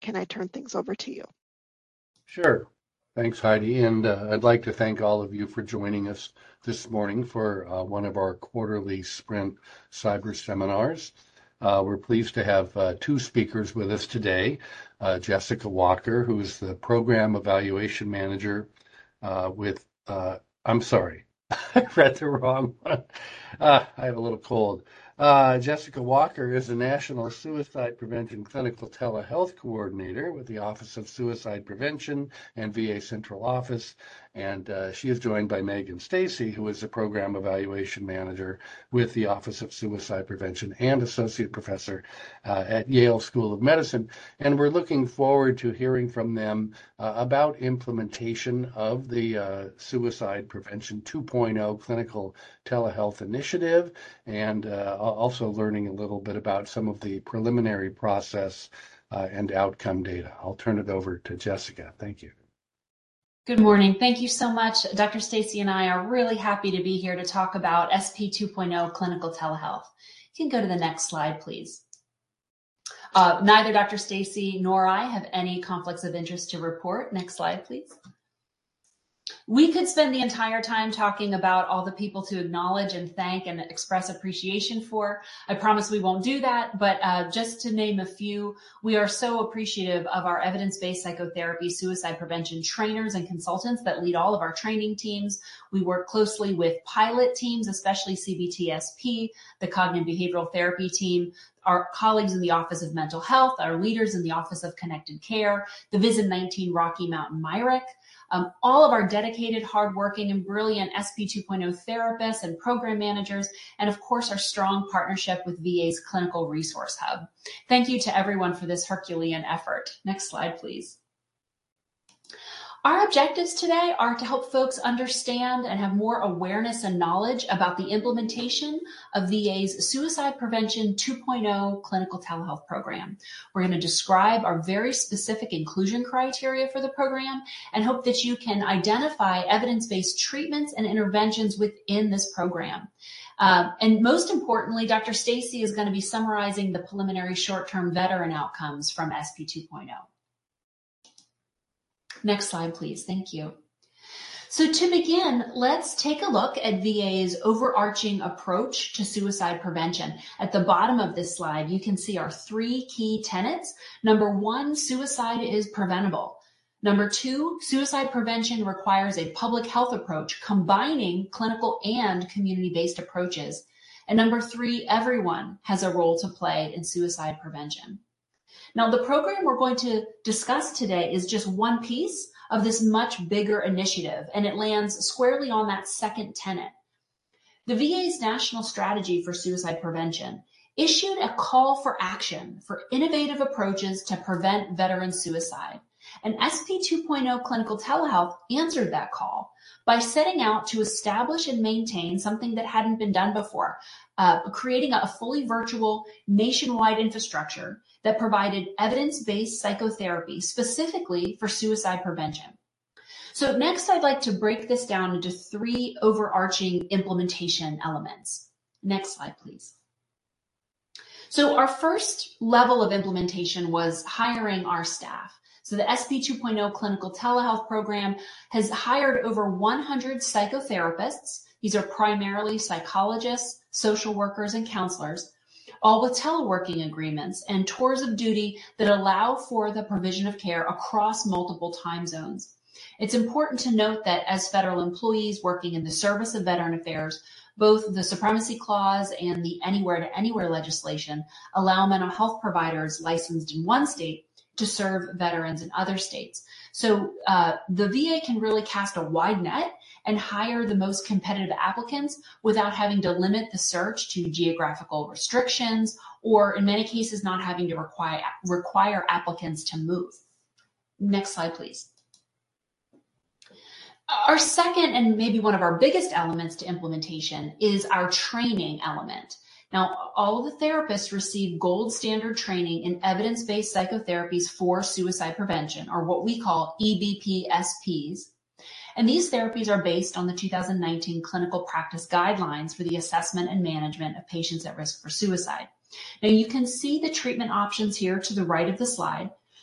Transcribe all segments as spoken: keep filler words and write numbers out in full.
can I turn things over to you? Sure. Thanks, Heidi. And uh, I'd like to thank all of you for joining us this morning for uh, one of our quarterly Sprint Cyber Seminars. Uh, we're pleased to have uh, two speakers with us today. Uh, Jessica Walker, who is the Program Evaluation Manager uh, with, uh, I'm sorry, I read the wrong one. Uh, I have a little cold. Uh, Jessica Walker is the National Suicide Prevention Clinical Telehealth Coordinator with the Office of Suicide Prevention and V A Central Office. And uh, she is joined by Megan Stacy, who is the Program Evaluation Manager with the Office of Suicide Prevention and Associate Professor uh, at Yale School of Medicine. And we're looking forward to hearing from them uh, about implementation of the uh, Suicide Prevention two point oh Clinical Telehealth Initiative, and uh, also learning a little bit about some of the preliminary process uh, and outcome data. I'll turn it over to Jessica. Thank you. Good morning. Thank you so much. Doctor Stacy and I are really happy to be here to talk about S P two point oh clinical telehealth. You can go to the next slide, please. Uh, neither Doctor Stacy nor I have any conflicts of interest to report. Next slide, please. We could spend the entire time talking about all the people to acknowledge and thank and express appreciation for. I promise we won't do that, but uh, just to name a few, we are so appreciative of our evidence-based psychotherapy suicide prevention trainers and consultants that lead all of our training teams. We work closely with pilot teams, especially C B T S P, the Cognitive Behavioral Therapy team, our colleagues in the Office of Mental Health, our leaders in the Office of Connected Care, the VISIN nineteen Rocky Mountain MyRiC, Um, all of our dedicated, hardworking, and brilliant S P two point oh therapists and program managers, and of course, our strong partnership with V A's Clinical Resource Hub. Thank you to everyone for this Herculean effort. Next slide, please. Our objectives today are to help folks understand and have more awareness and knowledge about the implementation of V A's Suicide Prevention two point oh clinical telehealth program. We're going to describe our very specific inclusion criteria for the program and hope that you can identify evidence-based treatments and interventions within this program. Uh, and most importantly, Doctor Stacy is going to be summarizing the preliminary short-term veteran outcomes from S P two point oh. Next slide, please. Thank you. So to begin, let's take a look at V A's overarching approach to suicide prevention. At the bottom of this slide, you can see our three key tenets. Number one, suicide is preventable. Number two, suicide prevention requires a public health approach combining clinical and community-based approaches. And number three, everyone has a role to play in suicide prevention. Now, the program we're going to discuss today is just one piece of this much bigger initiative, and it lands squarely on that second tenet. The V A's National Strategy for Suicide Prevention issued a call for action for innovative approaches to prevent veteran suicide. And S P two point oh Clinical Telehealth answered that call by setting out to establish and maintain something that hadn't been done before, uh, creating a fully virtual nationwide infrastructure that provided evidence-based psychotherapy specifically for suicide prevention. So next, I'd like to break this down into three overarching implementation elements. Next slide, please. So our first level of implementation was hiring our staff. So the S P two point oh Clinical Telehealth Program has hired over one hundred psychotherapists. These are primarily psychologists, social workers, and counselors, all with teleworking agreements and tours of duty that allow for the provision of care across multiple time zones. It's important to note that as federal employees working in the service of Veteran Affairs, both the Supremacy Clause and the Anywhere to Anywhere legislation allow mental health providers licensed in one state to serve veterans in other states. So uh, the V A can really cast a wide net and hire the most competitive applicants without having to limit the search to geographical restrictions or in many cases not having to require, require applicants to move. Next slide, please. Our second and maybe one of our biggest elements to implementation is our training element. Now, all of the therapists receive gold standard training in evidence-based psychotherapies for suicide prevention, or what we call E B P S Ps. And these therapies are based on the two thousand nineteen Clinical Practice Guidelines for the assessment and management of patients at risk for suicide. Now, you can see the treatment options here to the right of the slide.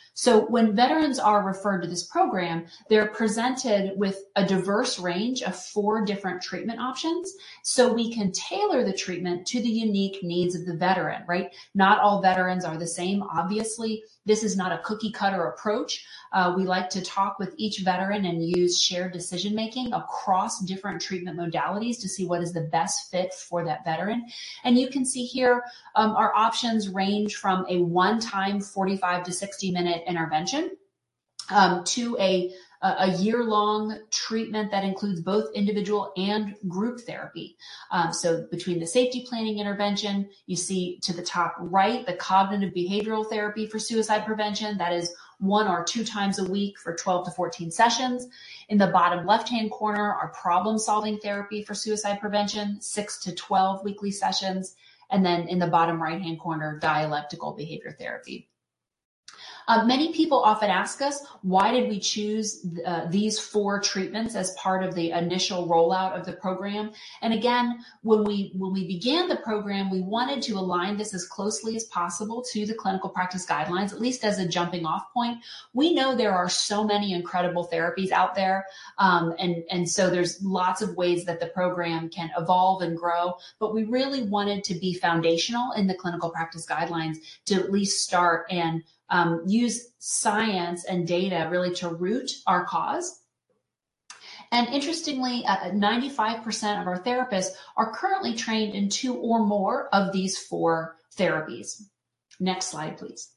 So when veterans are referred to this program, they're presented with a diverse range of four different treatment options. So we can tailor the treatment to the unique needs of the veteran, right? Not all veterans are the same. Obviously, this is not a cookie cutter approach. Uh, we like to talk with each veteran and use shared decision making across different treatment modalities to see what is the best fit for that veteran. And you can see here um, our options range from a one-time forty-five to sixty minute intervention um, to a a year-long treatment that includes both individual and group therapy. Um, so between the safety planning intervention, you see to the top right, the cognitive behavioral therapy for suicide prevention. That is one or two times a week for twelve to fourteen sessions. In the bottom left-hand corner, our problem-solving therapy for suicide prevention, six to twelve weekly sessions. And then in the bottom right-hand corner, dialectical behavior therapy. Uh, many people often ask us, why did we choose uh, these four treatments as part of the initial rollout of the program? And again, when we when we began the program, we wanted to align this as closely as possible to the clinical practice guidelines, at least as a jumping off point. We know there are so many incredible therapies out there, um, and, and so there's lots of ways that the program can evolve and grow, but we really wanted to be foundational in the clinical practice guidelines to at least start and Um, use science and data really to root our cause. And interestingly, uh, ninety-five percent of our therapists are currently trained in two or more of these four therapies. Next slide, please.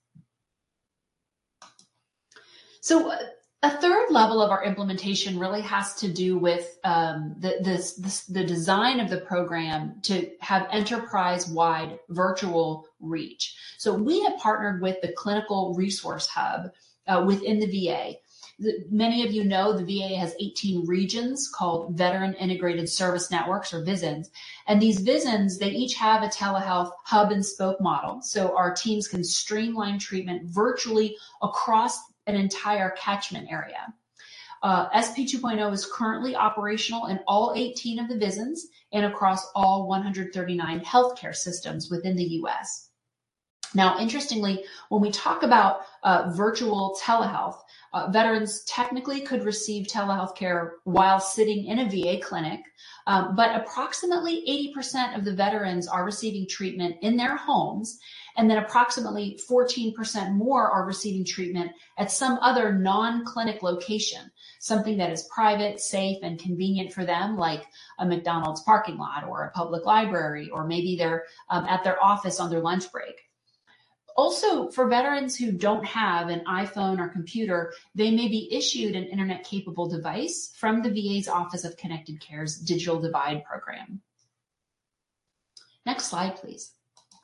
So uh, a third level of our implementation really has to do with um, the, this, this, the design of the program to have enterprise-wide virtual reach. So we have partnered with the Clinical Resource Hub uh, within the V A. The, many of you know the V A has eighteen regions called Veteran Integrated Service Networks, or V I S Ns. And these V I S Ns, they each have a telehealth hub and spoke model. So our teams can streamline treatment virtually across an entire catchment area. Uh, S P two point oh is currently operational in all eighteen of the V I S Ns and across all one hundred thirty-nine healthcare systems within the U S. Now, interestingly, when we talk about uh, virtual telehealth, uh, veterans technically could receive telehealth care while sitting in a V A clinic, um, but approximately eighty percent of the veterans are receiving treatment in their homes, and then approximately fourteen percent more are receiving treatment at some other non-clinic location, something that is private, safe, and convenient for them, like a McDonald's parking lot or a public library, or maybe they're um, at their office on their lunch break. Also, for veterans who don't have an iPhone or computer, they may be issued an internet-capable device from the V A's Office of Connected Care's Digital Divide program. Next slide, please.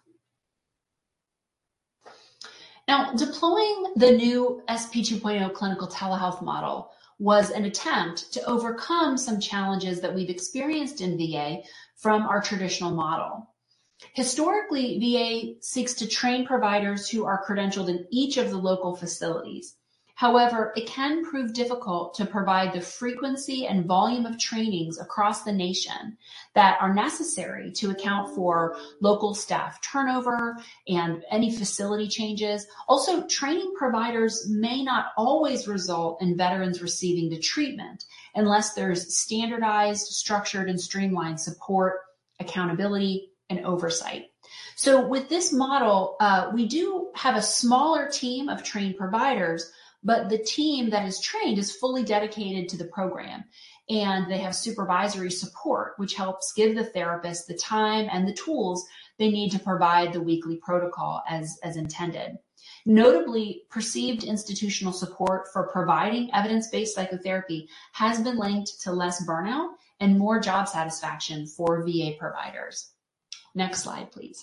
Now, deploying the new S P two point oh clinical telehealth model was an attempt to overcome some challenges that we've experienced in V A from our traditional model. Historically, V A seeks to train providers who are credentialed in each of the local facilities. However, it can prove difficult to provide the frequency and volume of trainings across the nation that are necessary to account for local staff turnover and any facility changes. Also, training providers may not always result in veterans receiving the treatment unless there's standardized, structured, and streamlined support, accountability, and oversight. So with this model, uh, we do have a smaller team of trained providers, but the team that is trained is fully dedicated to the program, and they have supervisory support, which helps give the therapist the time and the tools they need to provide the weekly protocol as, as intended. Notably, perceived institutional support for providing evidence-based psychotherapy has been linked to less burnout and more job satisfaction for V A providers. Next slide, please.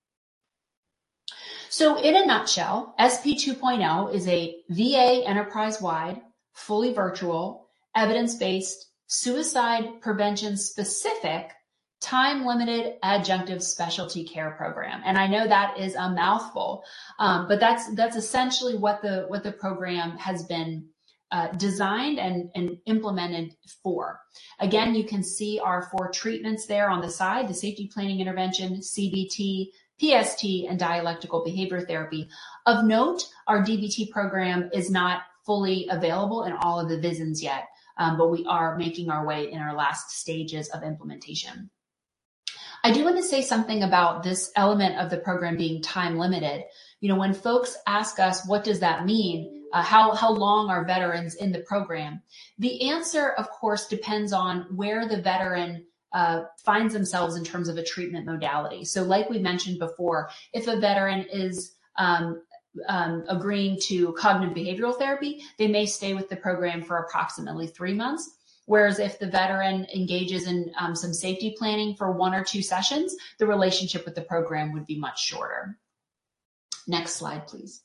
So in a nutshell, S P two point oh is a V A enterprise-wide, fully virtual, evidence-based, suicide prevention-specific, time-limited adjunctive specialty care program. And I know that is a mouthful, um, but that's that's essentially what the what the program has been Uh, designed and, and implemented for. Again, you can see our four treatments there on the side: the safety planning intervention, C B T, P S T, and dialectical behavior therapy. Of note, our D B T program is not fully available in all of the V I S Ns yet, um, but we are making our way in our last stages of implementation. I do want to say something about this element of the program being time limited. You know, when folks ask us, what does that mean? Uh, how, how long are veterans in the program? The answer, of course, depends on where the veteran uh, finds themselves in terms of a treatment modality. So like we mentioned before, if a veteran is um, um, agreeing to cognitive behavioral therapy, they may stay with the program for approximately three months. Whereas if the veteran engages in um, some safety planning for one or two sessions, the relationship with the program would be much shorter. Next slide, please.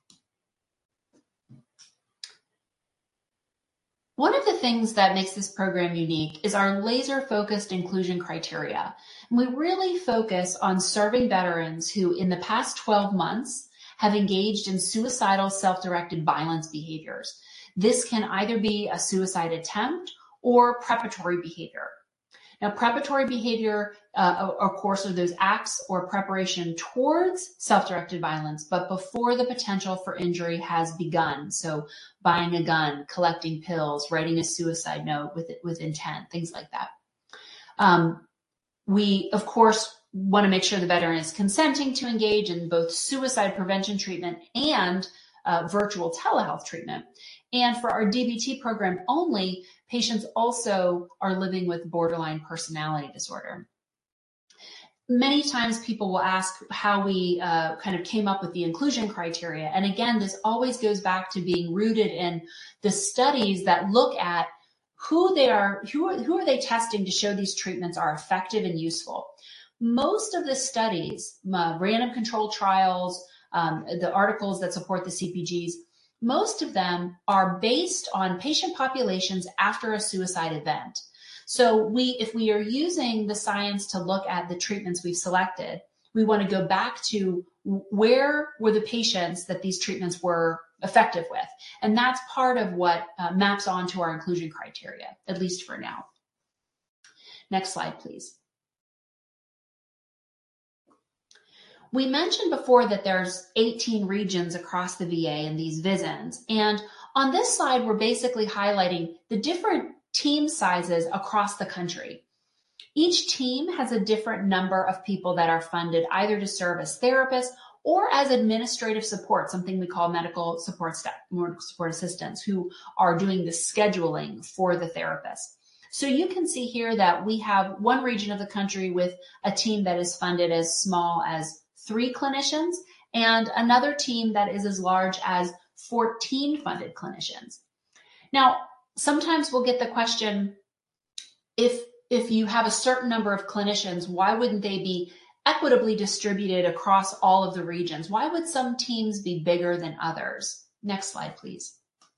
One of the things that makes this program unique is our laser-focused inclusion criteria. And we really focus on serving veterans who, in the past twelve months, have engaged in suicidal self-directed violence behaviors. This can either be a suicide attempt or preparatory behavior. Now, preparatory behavior, uh, of course, are those acts or preparation towards self-directed violence, but before the potential for injury has begun. So buying a gun, collecting pills, writing a suicide note with, with intent, things like that. Um, we, of course, want to make sure the veteran is consenting to engage in both suicide prevention treatment and uh, virtual telehealth treatment. And for our D B T program only, patients also are living with borderline personality disorder. Many times people will ask how we uh, kind of came up with the inclusion criteria. And again, this always goes back to being rooted in the studies that look at who they are, who are, who are they testing to show these treatments are effective and useful. Most of the studies, uh, random controlled trials, um, the articles that support the C P Gs, most of them are based on patient populations after a suicide event. So we, if we are using the science to look at the treatments we've selected, we want to go back to where were the patients that these treatments were effective with. And that's part of what uh, maps onto our inclusion criteria, at least for now. Next slide, please. We mentioned before that there's eighteen regions across the V A in these V I S Ns. And on this slide, we're basically highlighting the different team sizes across the country. Each team has a different number of people that are funded either to serve as therapists or as administrative support, something we call medical support staff, support assistants, who are doing the scheduling for the therapist. So you can see here that we have one region of the country with a team that is funded as small as three clinicians, and another team that is as large as fourteen funded clinicians. Now, sometimes we'll get the question, if, if you have a certain number of clinicians, why wouldn't they be equitably distributed across all of the regions? Why would some teams be bigger than others? Next slide, please.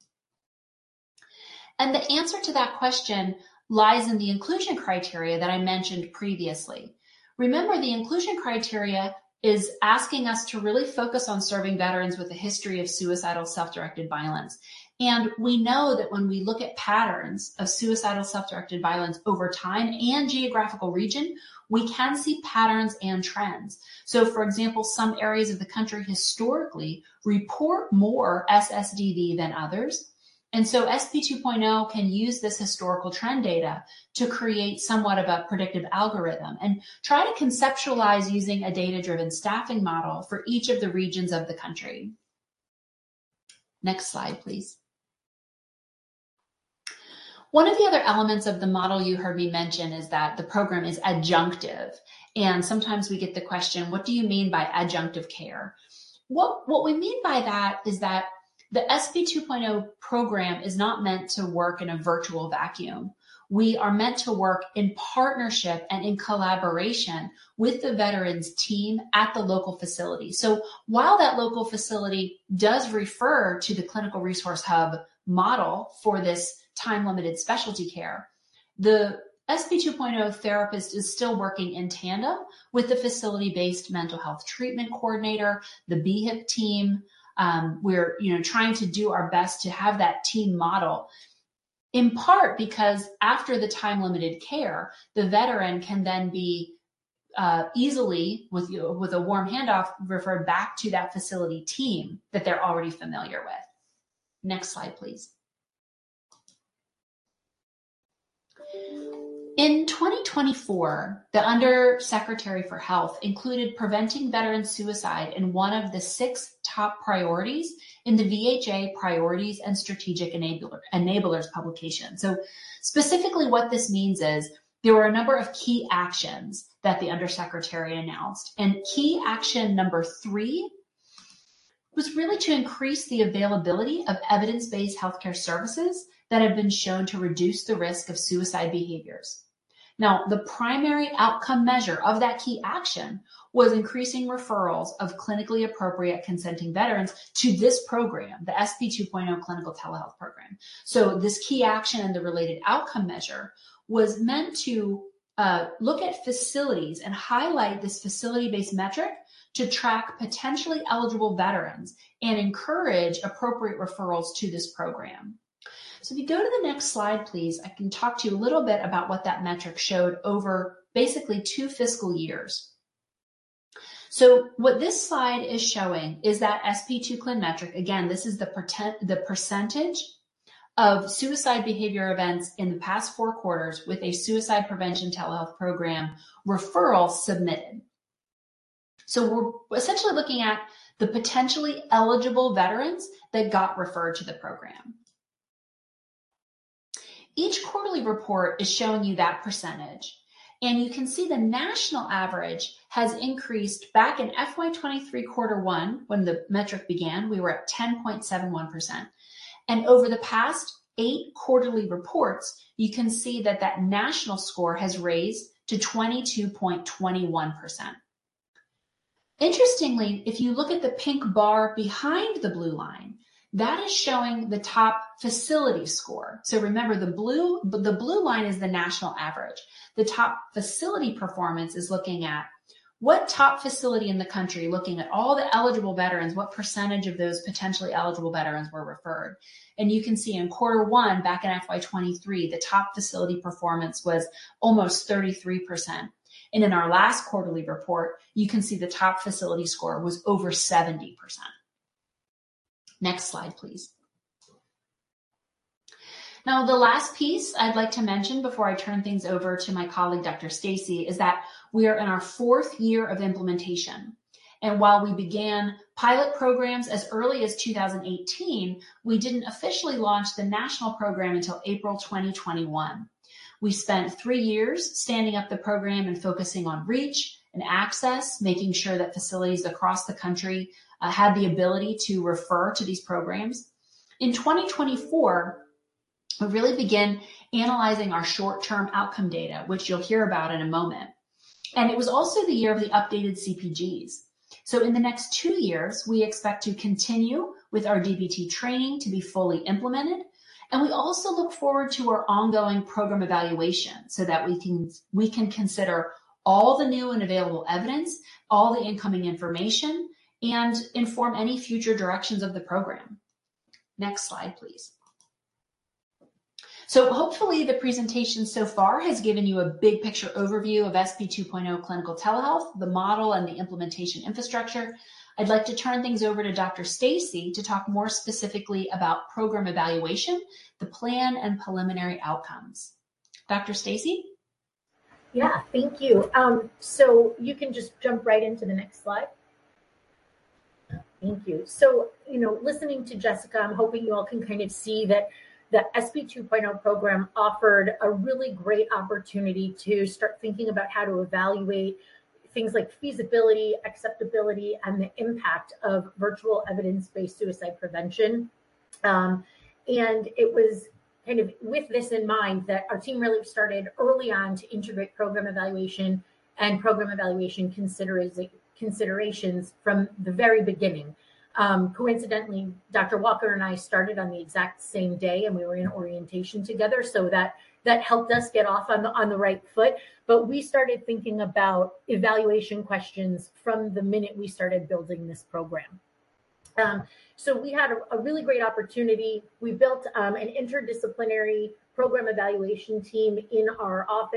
And the answer to that question lies in the inclusion criteria that I mentioned previously. Remember, the inclusion criteria is asking us to really focus on serving veterans with a history of suicidal self-directed violence. And we know that when we look at patterns of suicidal self-directed violence over time and geographical region, we can see patterns and trends. So for example, some areas of the country historically report more S S D V than others. And so S P two point oh can use this historical trend data to create somewhat of a predictive algorithm and try to conceptualize using a data-driven staffing model for each of the regions of the country. Next slide, please. One of the other elements of the model you heard me mention is that the program is adjunctive. And sometimes we get the question, what do you mean by adjunctive care? What, what we mean by that is that the S P two point oh program is not meant to work in a virtual vacuum. We are meant to work in partnership and in collaboration with the veterans team at the local facility. So while that local facility does refer to the Clinical Resource Hub model for this time-limited specialty care, the S P two point oh therapist is still working in tandem with the facility-based mental health treatment coordinator, the B H I P team. Um, we're you know, trying to do our best to have that team model, in part because after the time-limited care, the veteran can then be uh, easily, with, with a warm handoff, refer back to that facility team that they're already familiar with. Next slide, please. In twenty twenty-four, the Undersecretary for Health included preventing veteran suicide in one of the six top priorities in the V H A Priorities and Strategic Enabler, Enablers publication. So specifically what this means is there were a number of key actions that the Undersecretary announced. And key action number three was really to increase the availability of evidence-based healthcare services that have been shown to reduce the risk of suicide behaviors. Now, the primary outcome measure of that key action was increasing referrals of clinically appropriate consenting veterans to this program, the S P two point oh Clinical Telehealth Program. So this key action and the related outcome measure was meant to uh, look at facilities and highlight this facility-based metric to track potentially eligible veterans and encourage appropriate referrals to this program. So if you go to the next slide, please, I can talk to you a little bit about what that metric showed over basically two fiscal years. So what this slide is showing is that S P two Clin metric. Again, this is the, percent, the percentage of suicide behavior events in the past four quarters with a suicide prevention telehealth program referral submitted. So we're essentially looking at the potentially eligible veterans that got referred to the program. Each quarterly report is showing you that percentage. And you can see the national average has increased. Back in F Y twenty-three quarter one, when the metric began, we were at ten point seven one percent. And over the past eight quarterly reports, you can see that that national score has raised to twenty-two point two one percent. Interestingly, if you look at the pink bar behind the blue line, that is showing the top facility score. So remember, the blue, the blue line is the national average. The top facility performance is looking at what top facility in the country, looking at all the eligible veterans, what percentage of those potentially eligible veterans were referred. And you can see in quarter one, back in F Y twenty-three, the top facility performance was almost thirty-three percent. And in our last quarterly report, you can see the top facility score was over seventy percent. Next slide, please. Now, the last piece I'd like to mention before I turn things over to my colleague, Doctor Stacy, is that we are in our fourth year of implementation. And while we began pilot programs as early as two thousand eighteen, we didn't officially launch the national program until April twenty twenty-one. We spent three years standing up the program and focusing on reach and access, making sure that facilities across the country uh, had the ability to refer to these programs. In twenty twenty-four, we really begin analyzing our short-term outcome data, which you'll hear about in a moment. And it was also the year of the updated C P Gs. So in the next two years, we expect to continue with our D B T training to be fully implemented. And we also look forward to our ongoing program evaluation so that we can, we can consider all the new and available evidence, all the incoming information, and inform any future directions of the program. Next slide, please. So hopefully the presentation so far has given you a big picture overview of S P two point oh Clinical Telehealth, the model and the implementation infrastructure. I'd like to turn things over to Doctor Stacy to talk more specifically about program evaluation, the plan, and preliminary outcomes. Doctor Stacy? Yeah, thank you. Um, so you can just jump right into the next slide. Thank you. So, you know, listening to Jessica, I'm hoping you all can kind of see that the S P two point oh program offered a really great opportunity to start thinking about how to evaluate things like feasibility, acceptability, and the impact of virtual evidence-based suicide prevention. Um, and it was kind of with this in mind that our team really started early on to integrate program evaluation and program evaluation considerations from the very beginning. Um, coincidentally, Doctor Walker and I started on the exact same day, and we were in orientation together, so that that helped us get off on the on the right foot. But we started thinking about evaluation questions from the minute we started building this program. Um, so we had a, a really great opportunity. We built um, an interdisciplinary program evaluation team in our office,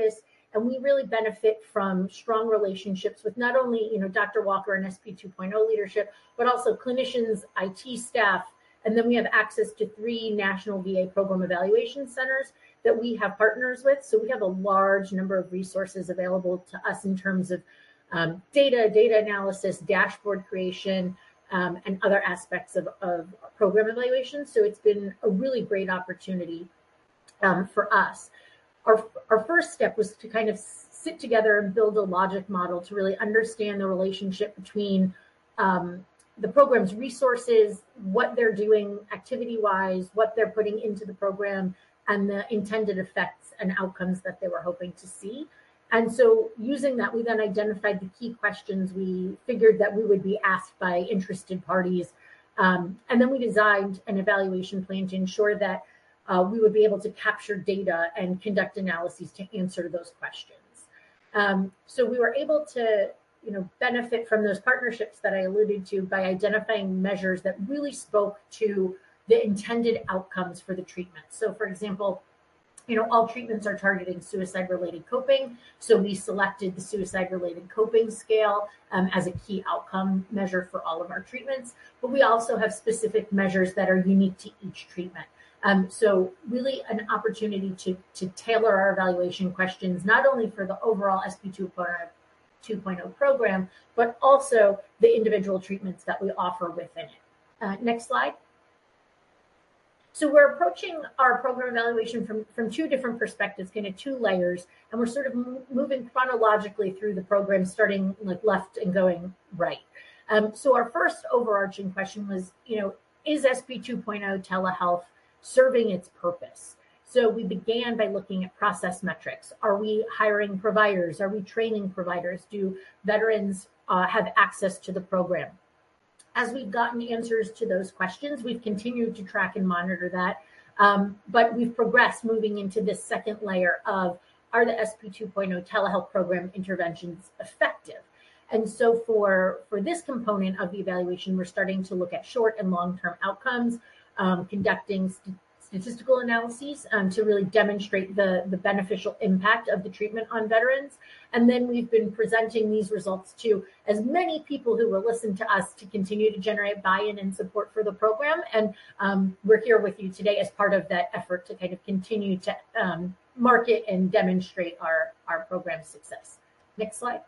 And we really benefit from strong relationships with not only, you know, Doctor Walker and S B two point oh leadership, but also clinicians, I T staff. And then we have access to three national V A program evaluation centers that we have partners with. So we have a large number of resources available to us in terms of um, data, data analysis, dashboard creation, um, and other aspects of, of program evaluation. So it's been a really great opportunity um, for us. Our, our first step was to kind of sit together and build a logic model to really understand the relationship between um, the program's resources, what they're doing activity-wise, what they're putting into the program, and the intended effects and outcomes that they were hoping to see. And so using that, we then identified the key questions we figured that we would be asked by interested parties. Um, and then we designed an evaluation plan to ensure that uh, we would be able to capture data and conduct analyses to answer those questions. Um, so we were able to, you know, benefit from those partnerships that I alluded to by identifying measures that really spoke to the intended outcomes for the treatment. So for example, you know, all treatments are targeting suicide-related coping. So we selected the suicide-related coping scale um, as a key outcome measure for all of our treatments. But we also have specific measures that are unique to each treatment. Um, so really an opportunity to, to tailor our evaluation questions, not only for the overall S B two point oh program, but also the individual treatments that we offer within it. Uh, next slide. So we're approaching our program evaluation from, from two different perspectives, kind of two layers, and we're sort of moving chronologically through the program, starting like left and going right. Um, so our first overarching question was, you know, is S B two point oh telehealth serving its purpose? So we began by looking at process metrics. Are we hiring providers? Are we training providers? Do veterans uh, have access to the program? As we've gotten answers to those questions, we've continued to track and monitor that. Um, but we've progressed moving into this second layer of, are the S B two point oh telehealth program interventions effective? And so for, for this component of the evaluation, we're starting to look at short and long-term outcomes, um, conducting st- statistical analyses um, to really demonstrate the, the beneficial impact of the treatment on veterans. And then we've been presenting these results to as many people who will listen to us to continue to generate buy-in and support for the program. And um, we're here with you today as part of that effort to kind of continue to um, market and demonstrate our, our program success. Next slide.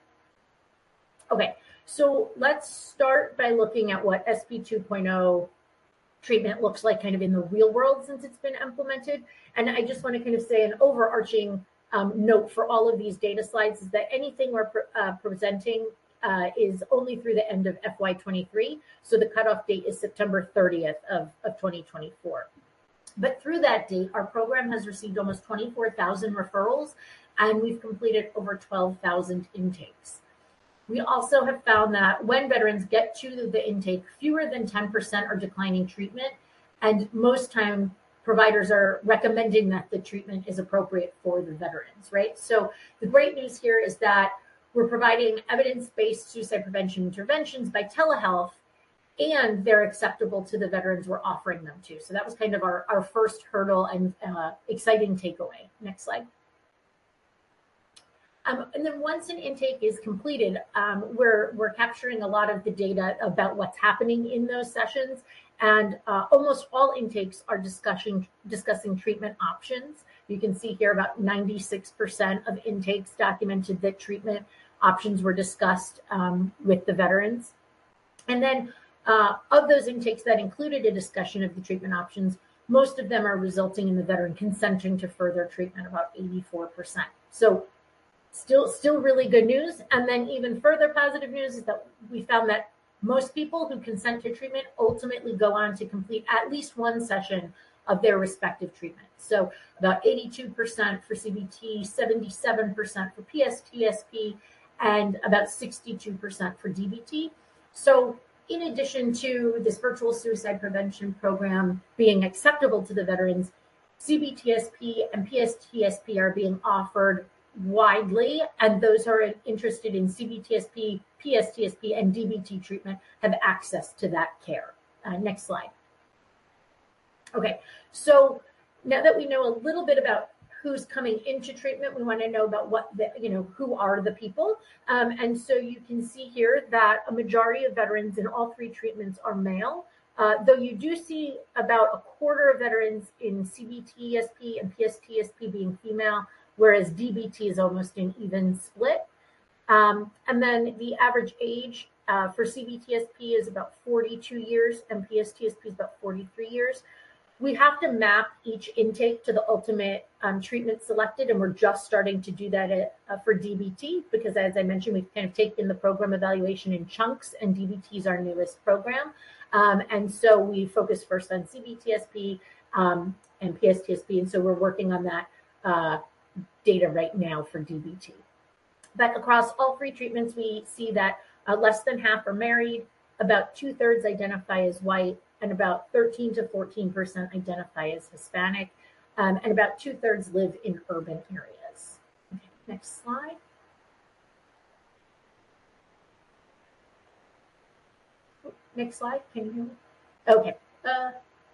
Okay, so let's start by looking at what S B two point oh treatment looks like kind of in the real world since it's been implemented. And I just want to kind of say an overarching um, note for all of these data slides is that anything we're pre- uh, presenting uh, is only through the end of F Y twenty-three. So the cutoff date is September thirtieth of, of twenty twenty-four. But through that date, our program has received almost twenty-four thousand referrals, and we've completed over twelve thousand intakes. We also have found that when veterans get to the intake, fewer than ten percent are declining treatment, and most time providers are recommending that the treatment is appropriate for the veterans, right? So the great news here is that we're providing evidence-based suicide prevention interventions by telehealth, and they're acceptable to the veterans we're offering them to. So that was kind of our, our first hurdle and uh, exciting takeaway. Next slide. Um, and then once an intake is completed, um, we're we're capturing a lot of the data about what's happening in those sessions, and uh, almost all intakes are discussing discussing treatment options. You can see here about ninety-six percent of intakes documented that treatment options were discussed um, with the veterans. And then uh, of those intakes that included a discussion of the treatment options, most of them are resulting in the veteran consenting to further treatment, about eighty-four percent. So Still, still really good news. And then even further positive news is that we found that most people who consent to treatment ultimately go on to complete at least one session of their respective treatment. So about eighty-two percent for C B T, seventy-seven percent for P S T S P, and about sixty-two percent for D B T. So in addition to this virtual suicide prevention program being acceptable to the veterans, C B T S P and P S T S P are being offered widely, and those who are interested in C B T S P, P S T S P, and D B T treatment have access to that care. Uh, next slide. Okay, so now that we know a little bit about who's coming into treatment. We want to know about what the, you know, who are the people. Um, and so you can see here that a majority of veterans in all three treatments are male, uh, though you do see about a quarter of veterans in C B T S P and P S T S P being female, whereas D B T is almost an even split. Um, and then the average age uh, for C B T S P is about forty-two years and P S T S P is about forty-three years. We have to map each intake to the ultimate um, treatment selected, and we're just starting to do that at, uh, for D B T because, as I mentioned, we've kind of taken the program evaluation in chunks, and D B T is our newest program. Um, and so we focus first on C B T S P um, and P S T S P, and so we're working on that uh, data right now for D B T. But across all three treatments, we see that uh, less than half are married, about two-thirds identify as white, and about thirteen to fourteen percent identify as Hispanic, um, and about two-thirds live in urban areas. Okay, next slide. Oh, next slide, can you hear me? Okay. Uh,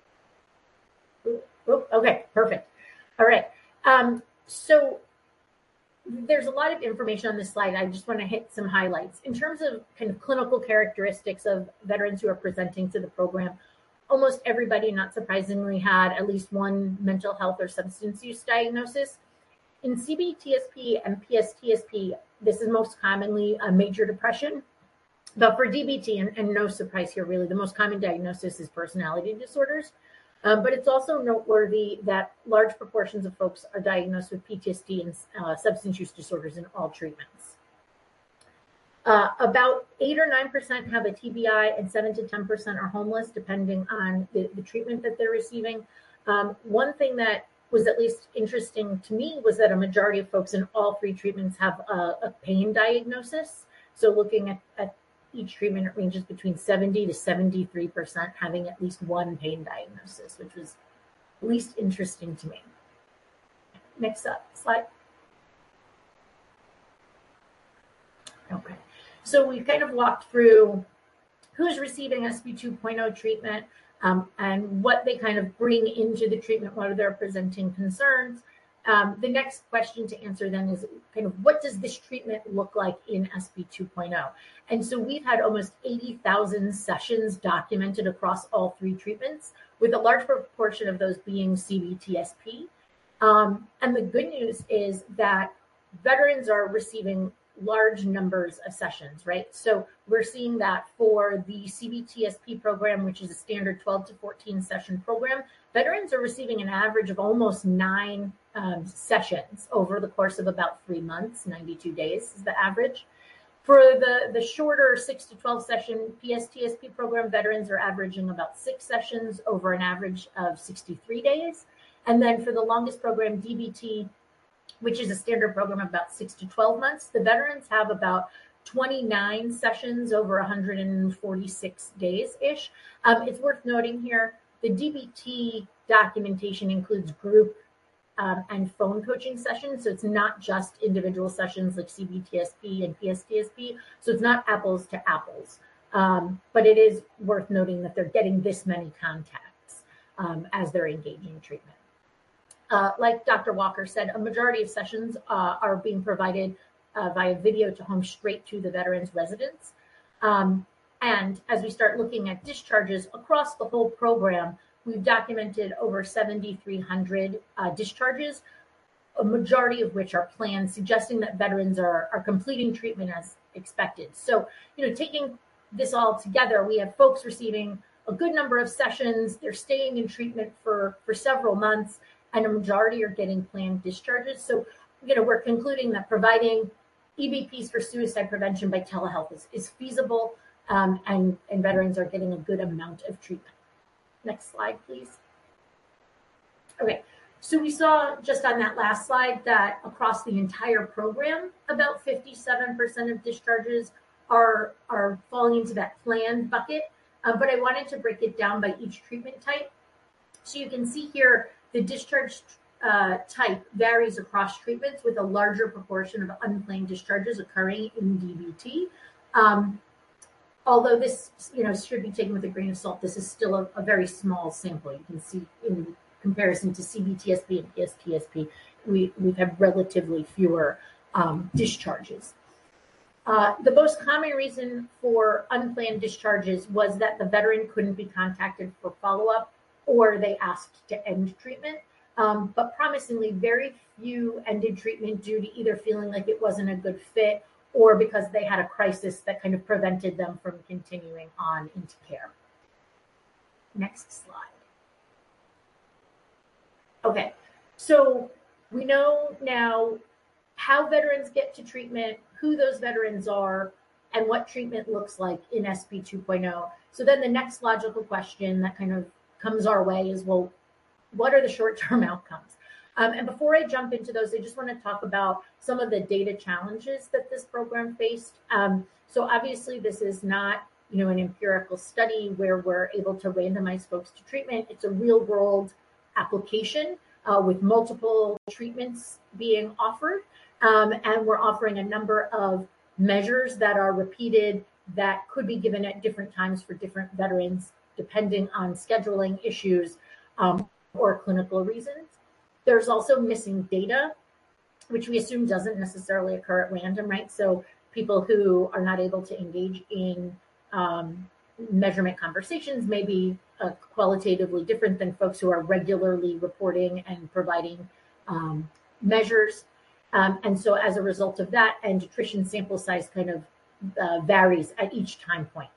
oh, okay, perfect. All right. Um, so there's a lot of information on this slide. I just want to hit some highlights. In terms of kind of clinical characteristics of veterans who are presenting to the program, almost everybody, not surprisingly, had at least one mental health or substance use diagnosis. In C B T S P and P S T S P, this is most commonly a major depression. But for D B T, and, and no surprise here really, the most common diagnosis is personality disorders. Um, but it's also noteworthy that large proportions of folks are diagnosed with P T S D and uh, substance use disorders in all treatments. Uh, about eight or nine percent have a T B I, and seven to ten percent are homeless, depending on the, the treatment that they're receiving. Um, one thing that was at least interesting to me was that a majority of folks in all three treatments have a, a pain diagnosis. So looking at, at each treatment, it ranges between seventy to seventy-three percent having at least one pain diagnosis, which was at least interesting to me. Next up, slide. Okay, so we kind of walked through who's receiving S B two point oh treatment um, and what they kind of bring into the treatment, what are their presenting concerns. Um, the next question to answer then is kind of what does this treatment look like in S B two point oh? And so we've had almost eighty thousand sessions documented across all three treatments, with a large proportion of those being C B T S P. Um, and the good news is that veterans are receiving large numbers of sessions, right? So we're seeing that for the C B T S P program, which is a standard twelve to fourteen session program, veterans are receiving an average of almost nine um, sessions over the course of about three months, ninety-two days is the average. For the, the shorter six to twelve session P S T S P program, veterans are averaging about six sessions over an average of sixty-three days. And then for the longest program, D B T, which is a standard program of about six to twelve months, the veterans have about twenty-nine sessions over one hundred forty-six days-ish. Um, it's worth noting here, the D B T documentation includes group um, and phone coaching sessions. So it's not just individual sessions like C B T S P and P S T S P. So it's not apples to apples. Um, but it is worth noting that they're getting this many contacts um, as they're engaging treatment. Uh, like Doctor Walker said, a majority of sessions uh, are being provided uh, via video to home straight to the veteran's residence. Um, and as we start looking at discharges across the whole program, we've documented over seventy-three hundred uh, discharges, a majority of which are planned, suggesting that veterans are, are completing treatment as expected. So, you know, taking this all together, we have folks receiving a good number of sessions, they're staying in treatment for, for several months, and a majority are getting planned discharges. So, you know, we're concluding that providing E B Ps for suicide prevention by telehealth is, is feasible, um, and, and veterans are getting a good amount of treatment. Next slide, please. Okay, so we saw just on that last slide that across the entire program, about fifty-seven percent of discharges are, are falling into that planned bucket, uh, but I wanted to break it down by each treatment type. So you can see here, the discharge uh, type varies across treatments, with a larger proportion of unplanned discharges occurring in D B T. Um, although this, you know, should be taken with a grain of salt, this is still a, a very small sample. You can see in comparison to C B T S P and P S T S P, we, we've had relatively fewer um, discharges. Uh, the most common reason for unplanned discharges was that the veteran couldn't be contacted for follow-up, or they asked to end treatment. Um, but promisingly, very few ended treatment due to either feeling like it wasn't a good fit or because they had a crisis that kind of prevented them from continuing on into care. Next slide. Okay, so we know now how veterans get to treatment, who those veterans are, and what treatment looks like in S B two point oh. So then the next logical question that kind of comes our way is, well, what are the short-term outcomes? Um, and before I jump into those, I just want to talk about some of the data challenges that this program faced. Um, so obviously this is not, you know, an empirical study where we're able to randomize folks to treatment. It's a real-world application uh, with multiple treatments being offered. Um, and we're offering a number of measures that are repeated that could be given at different times for different veterans, depending on scheduling issues um, or clinical reasons. There's also missing data, which we assume doesn't necessarily occur at random, right? So people who are not able to engage in um, measurement conversations may be uh, qualitatively different than folks who are regularly reporting and providing um, measures. Um, and so as a result of that, and attrition sample size kind of uh, varies at each time point.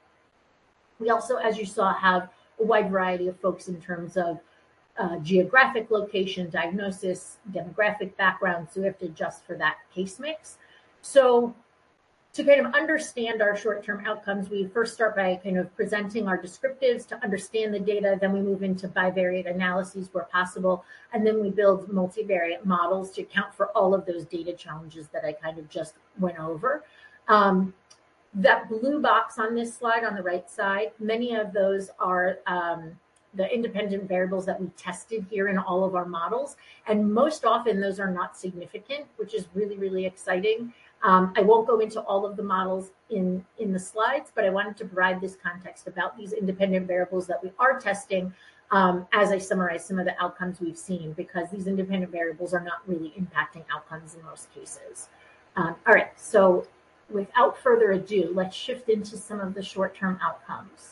We also, as you saw, have a wide variety of folks in terms of uh, geographic location, diagnosis, demographic background, so we have to adjust for that case mix. So to kind of understand our short-term outcomes, we first start by kind of presenting our descriptives to understand the data, then we move into bivariate analyses where possible, and then we build multivariate models to account for all of those data challenges that I kind of just went over. Um, that blue box on this slide on the right side, many of those are um, the independent variables that we tested here in all of our models, and most often those are not significant, which is really, really exciting. Um, I won't go into all of the models in, in the slides, but I wanted to provide this context about these independent variables that we are testing um, as I summarize some of the outcomes we've seen, because these independent variables are not really impacting outcomes in most cases. Um, all right, so without further ado, let's shift into some of the short-term outcomes.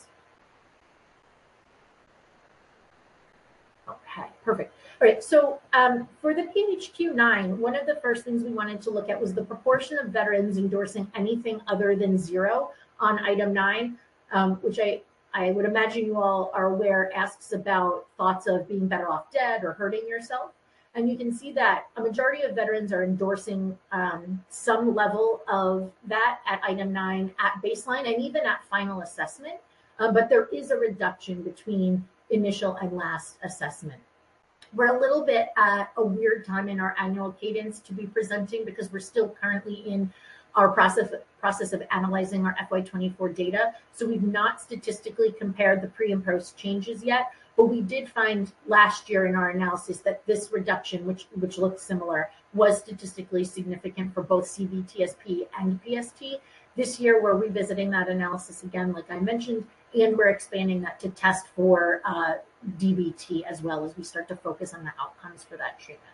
Okay, perfect. All right, so um, for the P H Q nine, one of the first things we wanted to look at was the proportion of veterans endorsing anything other than zero on item nine, um, which I, I would imagine you all are aware asks about thoughts of being better off dead or hurting yourself. And you can see that a majority of veterans are endorsing um, some level of that at item nine at baseline and even at final assessment, um, but there is a reduction between initial and last assessment. We're a little bit at a weird time in our annual cadence to be presenting because we're still currently in our process, process of analyzing our F Y twenty-four data. So we've not statistically compared the pre and post changes yet, but we did find last year in our analysis that this reduction, which, which looked similar, was statistically significant for both C B T S P and P S T. This year, we're revisiting that analysis again, like I mentioned, and we're expanding that to test for uh, D B T as well as we start to focus on the outcomes for that treatment.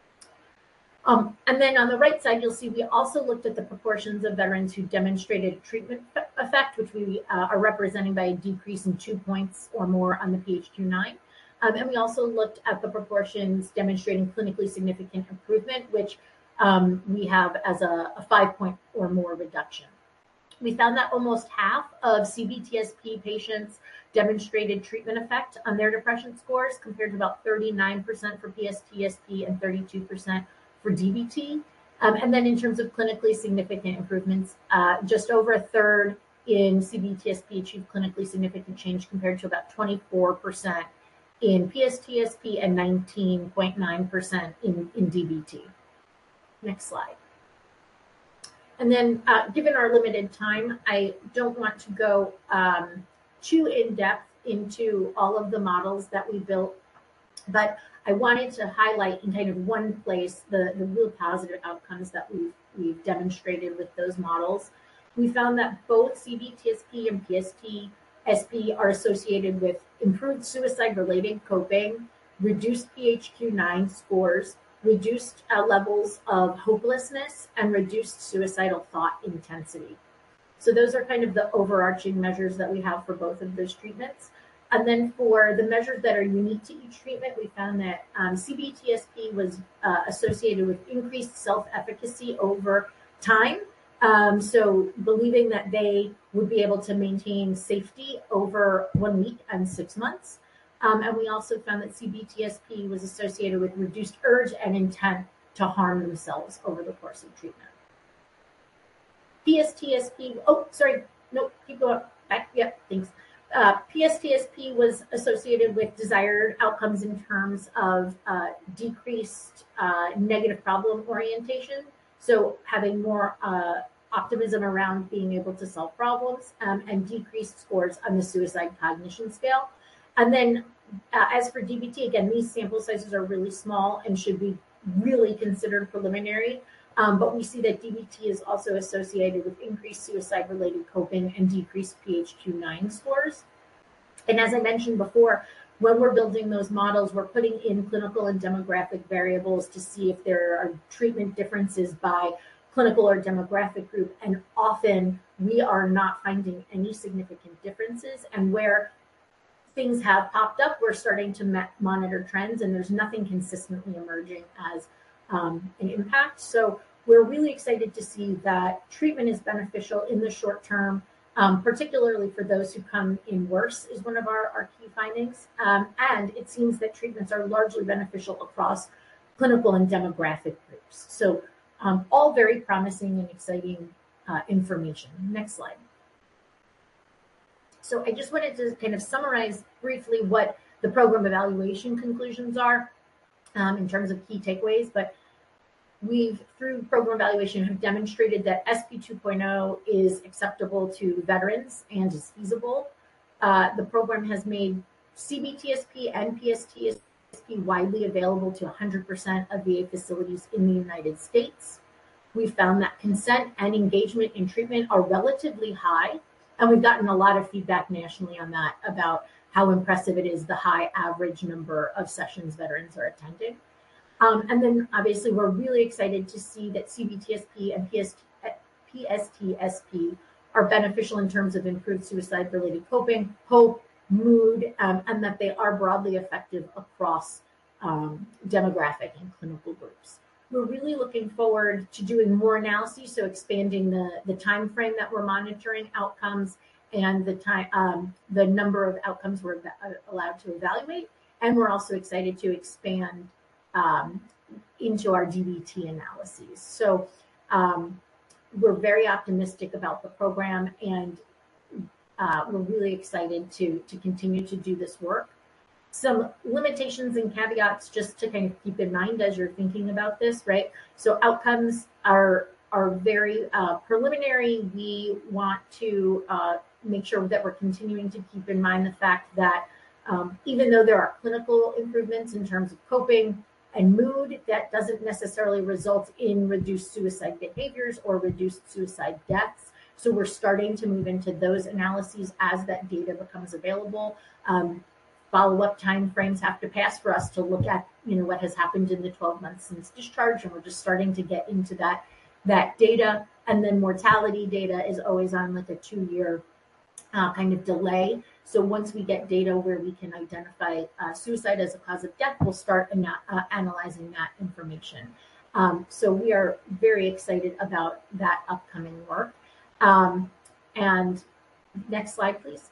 Um, and then on the right side, you'll see we also looked at the proportions of veterans who demonstrated a treatment effect, which we uh, are representing by a decrease in two points or more on the P H Q nine. Um, and we also looked at the proportions demonstrating clinically significant improvement, which um, we have as a, a five point or more reduction. We found that almost half of C B T S P patients demonstrated treatment effect on their depression scores, compared to about thirty-nine percent for P S T S P and thirty-two percent for D B T. Um, and then in terms of clinically significant improvements, uh, just over a third in C B T S P achieved clinically significant change, compared to about twenty-four percent in P S T S P and nineteen point nine percent in, in D B T. Next slide. And then uh, given our limited time, I don't want to go um, too in-depth into all of the models that we built, but I wanted to highlight in kind of one place the, the real positive outcomes that we've, we've demonstrated with those models. We found that both C B T S P and P S T S P are associated with improved suicide-related coping, reduced P H Q nine scores, reduced uh, levels of hopelessness, and reduced suicidal thought intensity. So those are kind of the overarching measures that we have for both of those treatments. And then for the measures that are unique to each treatment, we found that um, C B T S P was uh, associated with increased self-efficacy over time. Um, so believing that they would be able to maintain safety over one week and six months. Um, and we also found that C B T S P was associated with reduced urge and intent to harm themselves over the course of treatment. P S T S P, oh, sorry, nope, keep going back, yep, thanks. Uh, P S T S P was associated with desired outcomes in terms of uh, decreased uh, negative problem orientation. So having more uh, optimism around being able to solve problems um, and decreased scores on the suicide cognition scale. And then uh, as for D B T, again, these sample sizes are really small and should be really considered preliminary. Um, but we see that D B T is also associated with increased suicide-related coping and decreased P H Q nine scores. And as I mentioned before, when we're building those models, we're putting in clinical and demographic variables to see if there are treatment differences by clinical or demographic group. And often we are not finding any significant differences. And where things have popped up, we're starting to monitor trends, and there's nothing consistently emerging as um, an impact. So we're really excited to see that treatment is beneficial in the short term, um, particularly for those who come in worse is one of our, our key findings. Um, and it seems that treatments are largely beneficial across clinical and demographic groups. So um, all very promising and exciting uh, information. Next slide. So I just wanted to kind of summarize briefly what the program evaluation conclusions are um, in terms of key takeaways, but we've, through program evaluation, have demonstrated that S P two point oh is acceptable to veterans and is feasible. Uh, the program has made C B T S P and P S T S P widely available to one hundred percent of V A facilities in the United States. We found that consent and engagement in treatment are relatively high, and we've gotten a lot of feedback nationally on that about how impressive it is, the high average number of sessions veterans are attending. Um, and then obviously we're really excited to see that C B T S P and P S T S P are beneficial in terms of improved suicide-related coping, hope, mood, um, and that they are broadly effective across um, demographic and clinical groups. We're really looking forward to doing more analyses, so expanding the, the time frame that we're monitoring outcomes and the time, um, the number of outcomes we're allowed to evaluate. And we're also excited to expand um, into our D B T analyses. So um, we're very optimistic about the program, and uh, we're really excited to, to continue to do this work. Some limitations and caveats just to kind of keep in mind as you're thinking about this, right? So outcomes are are very uh, preliminary. We want to uh, make sure that we're continuing to keep in mind the fact that um, even though there are clinical improvements in terms of coping and mood, that doesn't necessarily result in reduced suicide behaviors or reduced suicide deaths. So we're starting to move into those analyses as that data becomes available. Um, Follow-up time frames have to pass for us to look at, you know, what has happened in the twelve months since discharge, and we're just starting to get into that that data. And then mortality data is always on like a two-year uh, kind of delay. So once we get data where we can identify uh, suicide as a cause of death, we'll start ana- uh, analyzing that information. Um, so we are very excited about that upcoming work. Um, and next slide, please.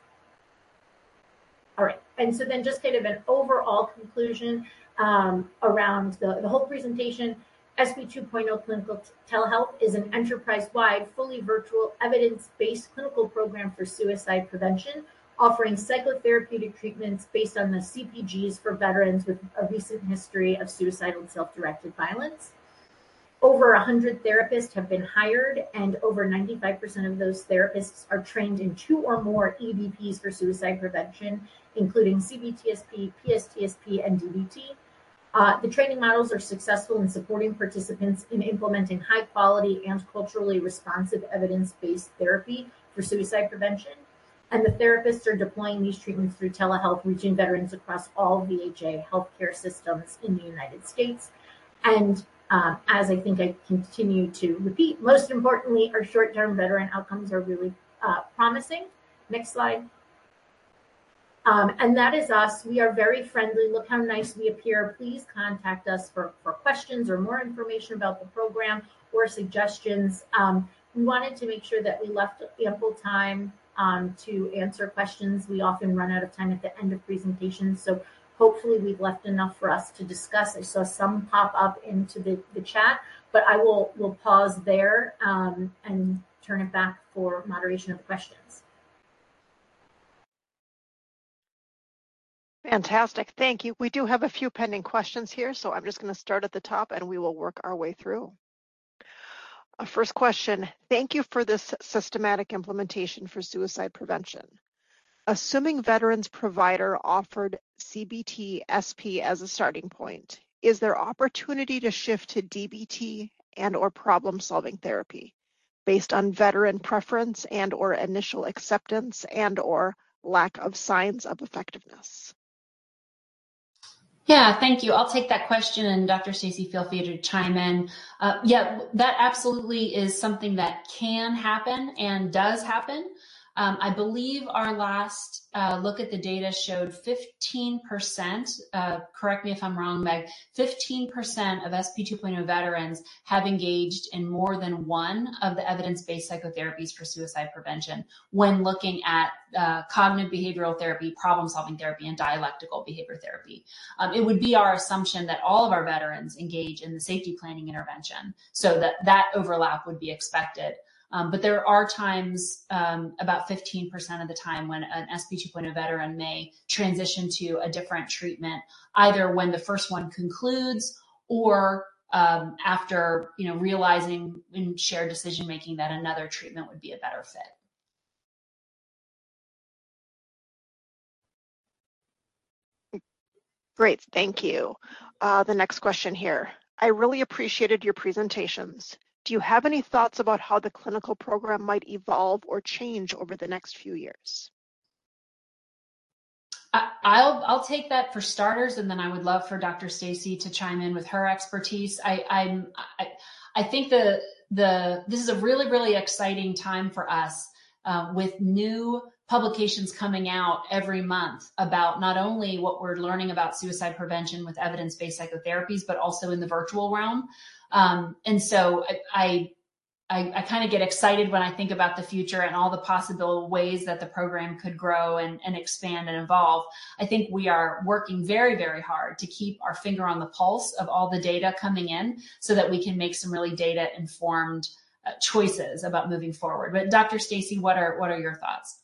All right, and so then just kind of an overall conclusion um, around the, the whole presentation. S B two point oh Clinical Telehealth is an enterprise-wide, fully virtual, evidence-based clinical program for suicide prevention, offering psychotherapeutic treatments based on the C P Gs for veterans with a recent history of suicidal and self-directed violence. Over one hundred therapists have been hired, and over ninety-five percent of those therapists are trained in two or more E B Ps for suicide prevention, including C B T S P, P S T S P, and D B T. Uh, the training models are successful in supporting participants in implementing high-quality and culturally responsive evidence-based therapy for suicide prevention. And the therapists are deploying these treatments through telehealth, reaching veterans across all V H A healthcare systems in the United States. And um, as I think I continue to repeat, most importantly, our short-term veteran outcomes are really uh, promising. Next slide. Um, and that is us. We are very friendly. Look how nice we appear. Please contact us for, for questions or more information about the program or suggestions. Um, we wanted to make sure that we left ample time um, to answer questions. We often run out of time at the end of presentations, so hopefully we've left enough for us to discuss. I saw some pop up into the, the chat, but I will will pause there um, and turn it back for moderation of the questions. Fantastic, thank you. We do have a few pending questions here, so I'm just going to start at the top and we will work our way through. Uh, first question, thank you for this systematic implementation for suicide prevention. Assuming veterans provider offered C B T S P as a starting point, is there opportunity to shift to D B T and or problem-solving therapy based on veteran preference and or initial acceptance and or lack of signs of effectiveness? Yeah, thank you. I'll take that question, and Doctor Stacy, feel free to chime in. Uh, yeah, that absolutely is something that can happen and does happen. Um, I believe our last uh, look at the data showed fifteen percent, uh, correct me if I'm wrong, Meg, fifteen percent of S P two point oh veterans have engaged in more than one of the evidence-based psychotherapies for suicide prevention when looking at uh, cognitive behavioral therapy, problem-solving therapy, and dialectical behavior therapy. Um, it would be our assumption that all of our veterans engage in the safety planning intervention, so that that overlap would be expected. Um, but there are times, um, about fifteen percent of the time, when an S P two point oh veteran may transition to a different treatment, either when the first one concludes or um, after, you know, realizing in shared decision making that another treatment would be a better fit. Great, thank you. Uh, the next question here. I really appreciated your presentations. Do you have any thoughts about how the clinical program might evolve or change over the next few years? I'll I'll take that for starters, and then I would love for Doctor Stacy to chime in with her expertise. I I'm, I I think the the this is a really really exciting time for us uh, with new publications coming out every month about not only what we're learning about suicide prevention with evidence-based psychotherapies, but also in the virtual realm. Um, and so I, I I, I kind of get excited when I think about the future and all the possible ways that the program could grow and, and expand and evolve. I think we are working very, very hard to keep our finger on the pulse of all the data coming in so that we can make some really data-informed uh, choices about moving forward. But Doctor Stacy, what are what are your thoughts?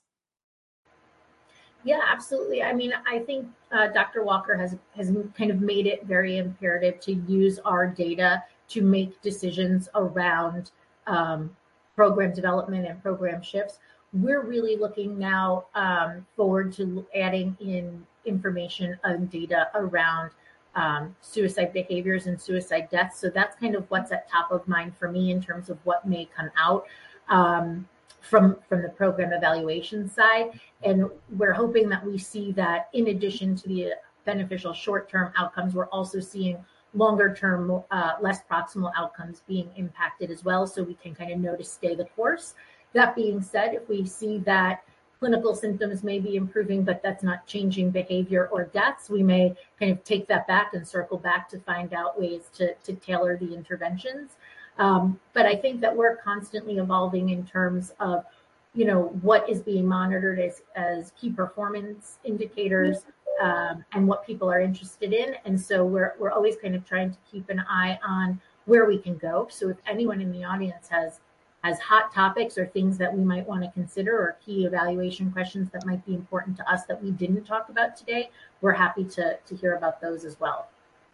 Yeah, absolutely. I mean, I think uh, Doctor Walker has has kind of made it very imperative to use our data to make decisions around Um, program development and program shifts. We're really looking now um, forward to adding in information and data around um, suicide behaviors and suicide deaths. So that's kind of what's at top of mind for me in terms of what may come out um, from from the program evaluation side. And we're hoping that we see that in addition to the beneficial short-term outcomes, we're also seeing longer term, uh, less proximal outcomes being impacted as well, so we can kind of know to stay the course. That being said, if we see that clinical symptoms may be improving, but that's not changing behavior or deaths, we may kind of take that back and circle back to find out ways to, to tailor the interventions. Um, but I think that we're constantly evolving in terms of, you know, what is being monitored as, as key performance indicators, Um, and what people are interested in. And so we're we're always kind of trying to keep an eye on where we can go. So if anyone in the audience has has hot topics or things that we might want to consider or key evaluation questions that might be important to us that we didn't talk about today, we're happy to, to hear about those as well.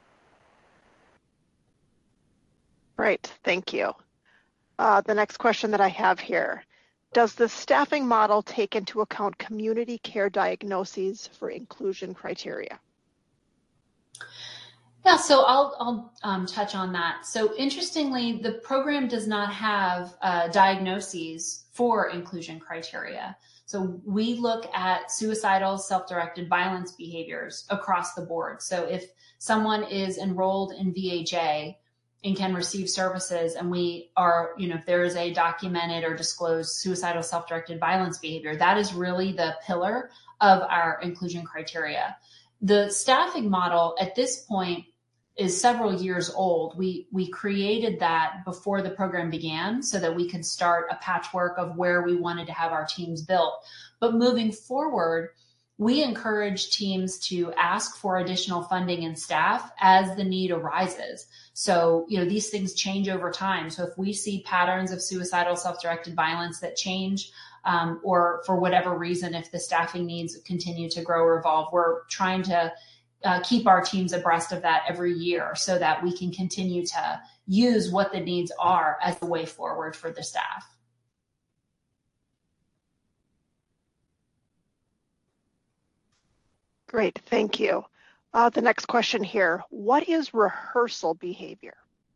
Great, thank you. Uh, the next question that I have here. Does the staffing model take into account community care diagnoses for inclusion criteria? Yeah, Yeah, so I'll, I'll um, touch on that. So interestingly, the program does not have uh, diagnoses for inclusion criteria. So we look at suicidal self-directed violence behaviors across the board. So if someone is enrolled in V A J and can receive services, and we are, you know, if there is a documented or disclosed suicidal self-directed violence behavior, that is really the pillar of our inclusion criteria. The staffing model at this point is several years old. We we created that before the program began so that we could start a patchwork of where we wanted to have our teams built. But moving forward, we encourage teams to ask for additional funding and staff as the need arises. So, you know, these things change over time. So if we see patterns of suicidal self-directed violence that change, um, or for whatever reason, if the staffing needs continue to grow or evolve, we're trying to uh, keep our teams abreast of that every year so that we can continue to use what the needs are as the way forward for the staff. Great, thank you. Uh, the next question here, what is rehearsal behavior?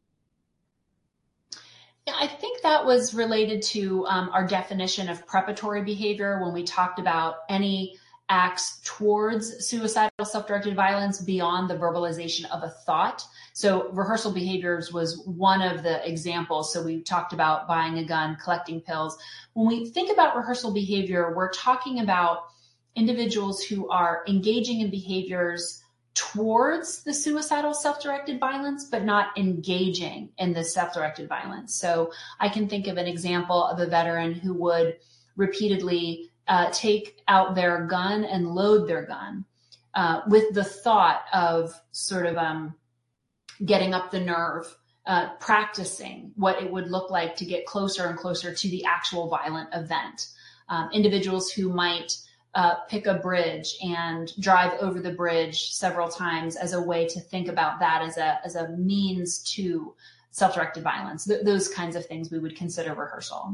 Yeah, I think that was related to um, our definition of preparatory behavior when we talked about any acts towards suicidal self-directed violence beyond the verbalization of a thought. So rehearsal behaviors was one of the examples. So we talked about buying a gun, collecting pills. When we think about rehearsal behavior, we're talking about individuals who are engaging in behaviors towards the suicidal self-directed violence, but not engaging in the self-directed violence. So I can think of an example of a veteran who would repeatedly uh, take out their gun and load their gun uh, with the thought of sort of um, getting up the nerve, uh, practicing what it would look like to get closer and closer to the actual violent event. Um, individuals who might Uh, pick a bridge and drive over the bridge several times as a way to think about that as a as a means to self-directed violence. Th- those kinds of things we would consider rehearsal.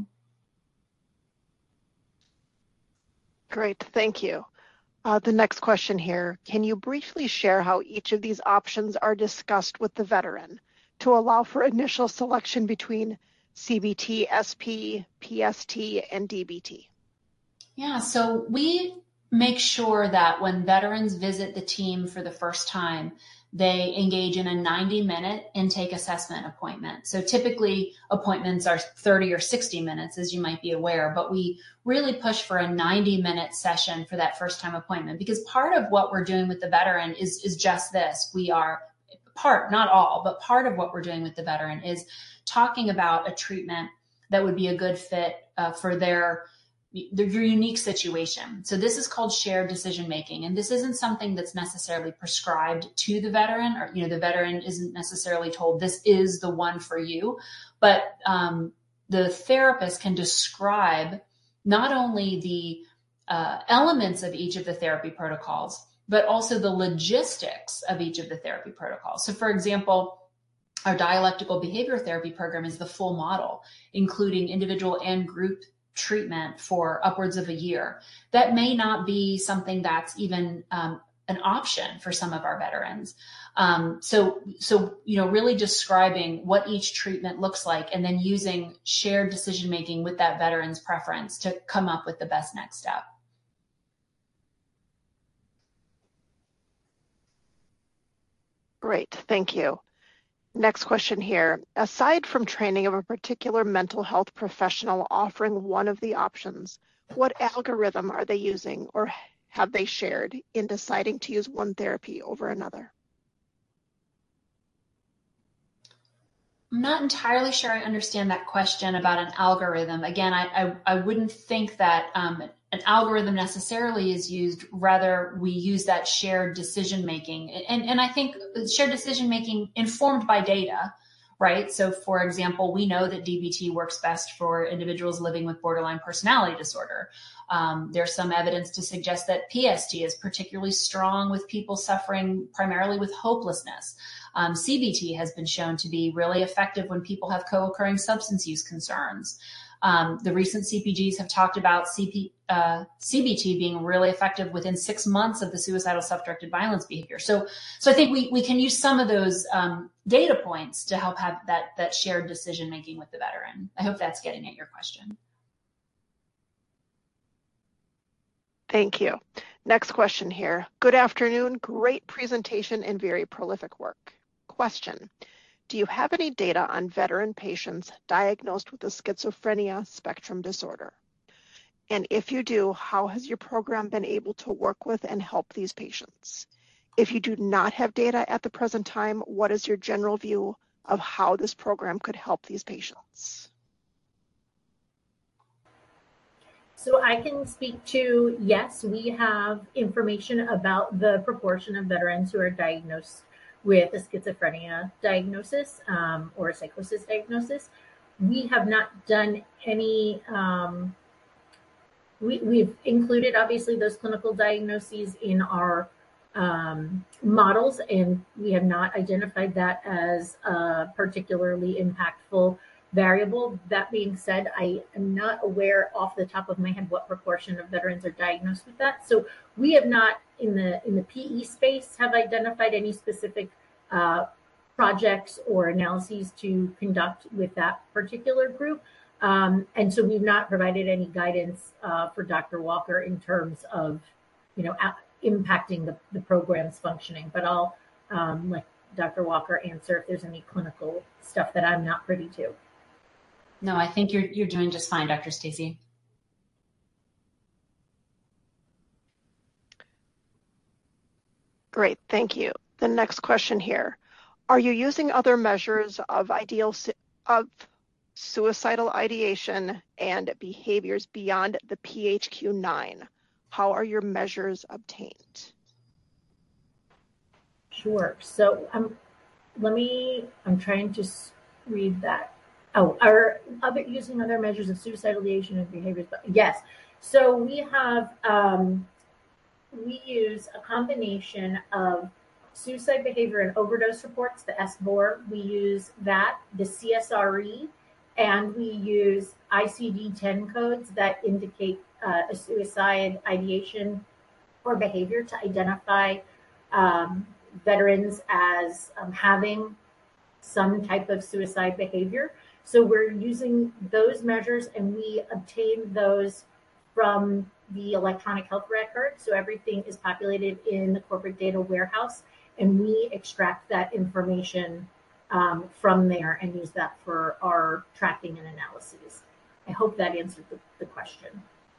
Great, thank you. Uh, the next question here, can you briefly share how each of these options are discussed with the veteran to allow for initial selection between C B T, S P, P S T, and D B T? Yeah, so we make sure that when veterans visit the team for the first time, they engage in a ninety minute intake assessment appointment. So typically appointments are thirty or sixty minutes, as you might be aware, but we really push for a ninety minute session for that first time appointment, because part of what we're doing with the veteran is, is just this. We are part, not all, but part of what we're doing with the veteran is talking about a treatment that would be a good fit uh, for their your unique situation. So this is called shared decision making. And this isn't something that's necessarily prescribed to the veteran, or, you know, the veteran isn't necessarily told this is the one for you, but um, the therapist can describe not only the uh, elements of each of the therapy protocols, but also the logistics of each of the therapy protocols. So for example, our dialectical behavior therapy program is the full model, including individual and group treatment for upwards of a year. That may not be something that's even um, an option for some of our veterans. Um, so, so, you know, really describing what each treatment looks like and then using shared decision-making with that veteran's preference to come up with the best next step. Great, thank you. Next question here. Aside from training of a particular mental health professional offering one of the options, what algorithm are they using or have they shared in deciding to use one therapy over another? I'm not entirely sure I understand that question about an algorithm. Again, I, I, I wouldn't think that um, an algorithm necessarily is used. Rather, we use that shared decision-making. And, and I think shared decision-making informed by data, right? So for example, we know that D B T works best for individuals living with borderline personality disorder. Um, there's some evidence to suggest that P S T is particularly strong with people suffering primarily with hopelessness. Um, C B T has been shown to be really effective when people have co-occurring substance use concerns. Um, the recent C P Gs have talked about C P, uh, C B T being really effective within six months of the suicidal self-directed violence behavior. So, so I think we, we can use some of those um, data points to help have that, that shared decision-making with the veteran. I hope that's getting at your question. Thank you. Next question here. Good afternoon. Great presentation and very prolific work. Question. Do you have any data on veteran patients diagnosed with the schizophrenia spectrum disorder? And if you do, how has your program been able to work with and help these patients? If you do not have data at the present time, what is your general view of how this program could help these patients? So I can speak to, yes, we have information about the proportion of veterans who are diagnosed with a schizophrenia diagnosis um, or a psychosis diagnosis. We have not done any, um, we, we've included obviously those clinical diagnoses in our um, models, and we have not identified that as a particularly impactful variable. That being said, I am not aware off the top of my head what proportion of veterans are diagnosed with that. So we have not in the in the P E space have identified any specific uh, projects or analyses to conduct with that particular group. Um, and so we've not provided any guidance uh, for Doctor Walker in terms of, you know, impacting the, the program's functioning. But I'll um, let Doctor Walker answer if there's any clinical stuff that I'm not privy to. No, I think you're you're doing just fine, Doctor Stacy. Great, thank you. The next question here. Are you using other measures of ideal of suicidal ideation and behaviors beyond the P H Q nine? How are your measures obtained? Sure. So um, let me, I'm trying to read that. Oh, are other using other measures of suicidal ideation and behaviors? Yes. So we have, um, we use a combination of suicide behavior and overdose reports, the S B O R. We use that, the C S R E, and we use I C D ten codes that indicate uh, a suicide ideation or behavior to identify um, veterans as um, having some type of suicide behavior. So we're using those measures, and we obtain those from the electronic health record. So everything is populated in the corporate data warehouse, and we extract that information um, from there and use that for our tracking and analyses. I hope that answered the, the question.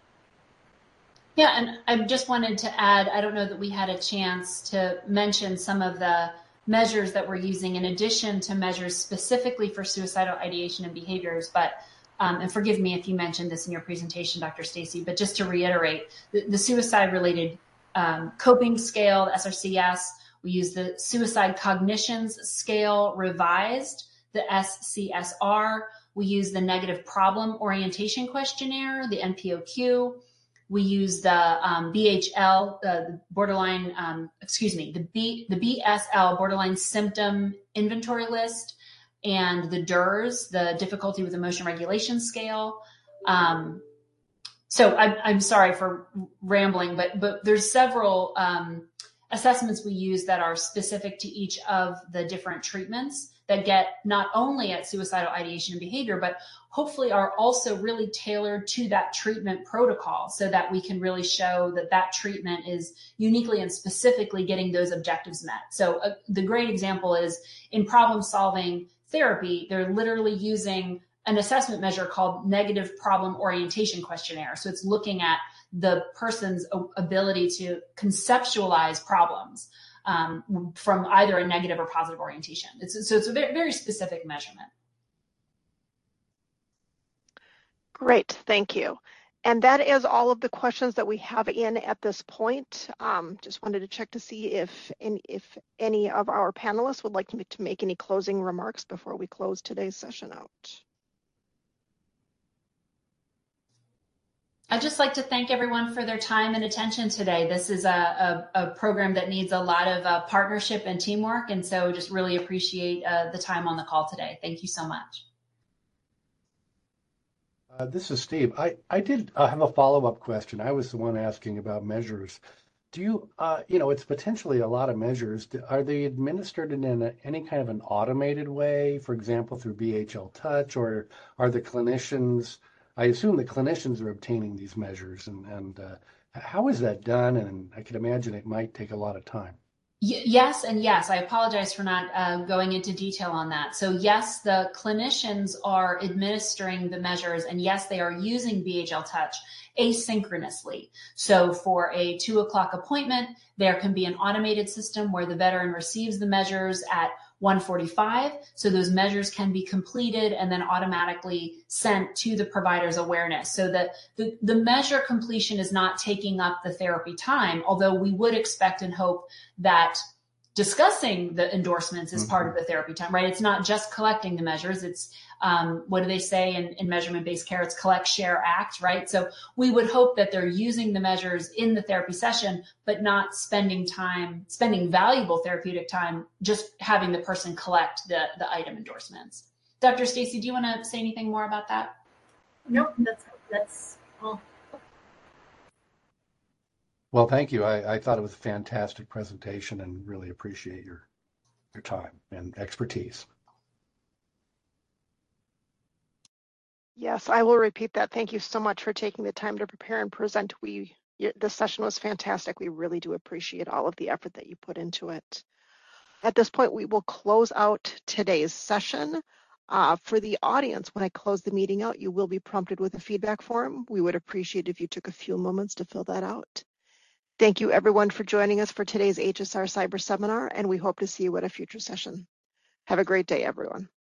Yeah, and I just wanted to add, I don't know that we had a chance to mention some of the measures that we're using in addition to measures specifically for suicidal ideation and behaviors. But, um, and forgive me if you mentioned this in your presentation, Doctor Stacy, but just to reiterate, the, the suicide-related um, coping scale, the S R C S, we use the Suicide Cognitions Scale Revised, the S C S R. We use the Negative Problem Orientation Questionnaire, the N P O Q. We use the um, B H L, uh, the borderline, um, excuse me, the B, the B S L, borderline symptom inventory list, and the D E R S, the difficulty with emotion regulation scale. Um, so I, I'm sorry for rambling, but but there's several um, assessments we use that are specific to each of the different treatments that get not only at suicidal ideation and behavior, but hopefully are also really tailored to that treatment protocol so that we can really show that that treatment is uniquely and specifically getting those objectives met. So uh, the great example is in problem solving therapy, they're literally using an assessment measure called Negative Problem Orientation Questionnaire. So it's looking at the person's ability to conceptualize problems um, from either a negative or positive orientation. It's, so it's a very, very specific measurement. Great, thank you. And that is all of the questions that we have in at this point. Um, just wanted to check to see if any, if any of our panelists would like to make, to make any closing remarks before we close today's session out. I'd just like to thank everyone for their time and attention today. This is a, a, a program that needs a lot of uh, partnership and teamwork, and so just really appreciate uh, the time on the call today. Thank you so much. Uh, this is Steve. I, I did uh, have a follow-up question. I was the one asking about measures. Do you, uh, you know, it's potentially a lot of measures. Do- Are they administered in an, any kind of an automated way, for example, through B H L Touch, or are the clinicians, I assume the clinicians are obtaining these measures, and, and uh, how is that done? And I can imagine it might take a lot of time. Y- Yes, and yes. I apologize for not uh, going into detail on that. So, yes, the clinicians are administering the measures, and yes, they are using B H L Touch asynchronously. So, for a two o'clock appointment, there can be an automated system where the veteran receives the measures at one forty-five. So those measures can be completed and then automatically sent to the provider's awareness. So that the, the measure completion is not taking up the therapy time, although we would expect and hope that discussing the endorsements is mm-hmm. part of the therapy time, right? It's not just collecting the measures. It's, um, what do they say in, in measurement-based care? It's collect, share, act, right? So we would hope that they're using the measures in the therapy session, but not spending time, spending valuable therapeutic time, just having the person collect the, the item endorsements. Doctor Stacy, do you want to say anything more about that? No, that's, that's all. Well, thank you. I, I thought it was a fantastic presentation and really appreciate your your time and expertise. Yes, I will repeat that. Thank you so much for taking the time to prepare and present. We this session was fantastic. We really do appreciate all of the effort that you put into it. At this point, we will close out today's session. Uh, for the audience, when I close the meeting out, you will be prompted with a feedback form. We would appreciate if you took a few moments to fill that out. Thank you everyone for joining us for today's H S R Cyber Seminar, and we hope to see you at a future session. Have a great day, everyone.